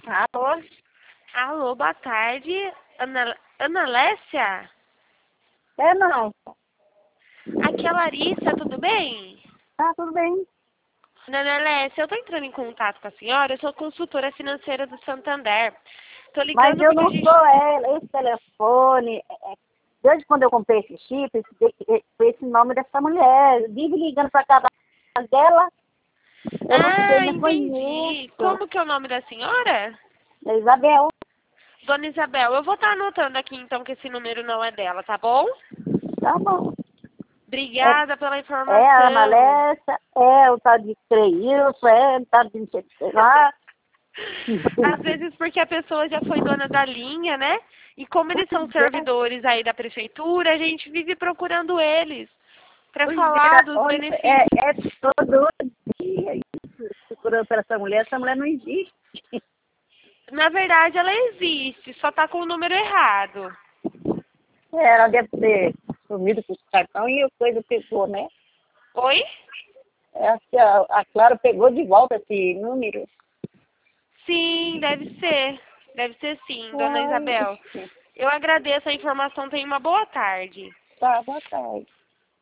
Alô? Alô, boa tarde. Ana Lécia? Não. Aqui é a Larissa, tudo bem? Tá, tudo bem. Ana Lécia, eu tô entrando em contato com a senhora, eu sou consultora financeira do Santander. Tô Mas ligando eu porque a não gente... sou ela, esse telefone. Desde quando eu comprei esse chip, esse nome dessa mulher. Vive ligando pra cá dela. Eu não sei, Ah, não entendi. conheço. Como que é o nome da senhora? É Isabel. Dona Isabel, eu vou estar anotando aqui então que esse número não é dela, tá bom? Tá bom. Obrigada pela É a Ana informação. Lessa, é o tal de Creilson, é o tal de sei lá. Às vezes porque a pessoa já foi dona da linha, né? E como eles são servidores aí da prefeitura, a gente vive procurando eles para Pois falar é, dos olha, benefícios. é todo dia isso, procurando por essa mulher não existe. Na verdade, ela existe, só tá com o número errado. Ela deve ter sumido com o cartão e a coisa pegou, né? Oi? Acho que a Clara pegou de volta esse número. Sim, deve ser. Deve ser sim, dona Ai, Isabel. Eu agradeço a informação. Tenha uma boa tarde. tá, boa tarde.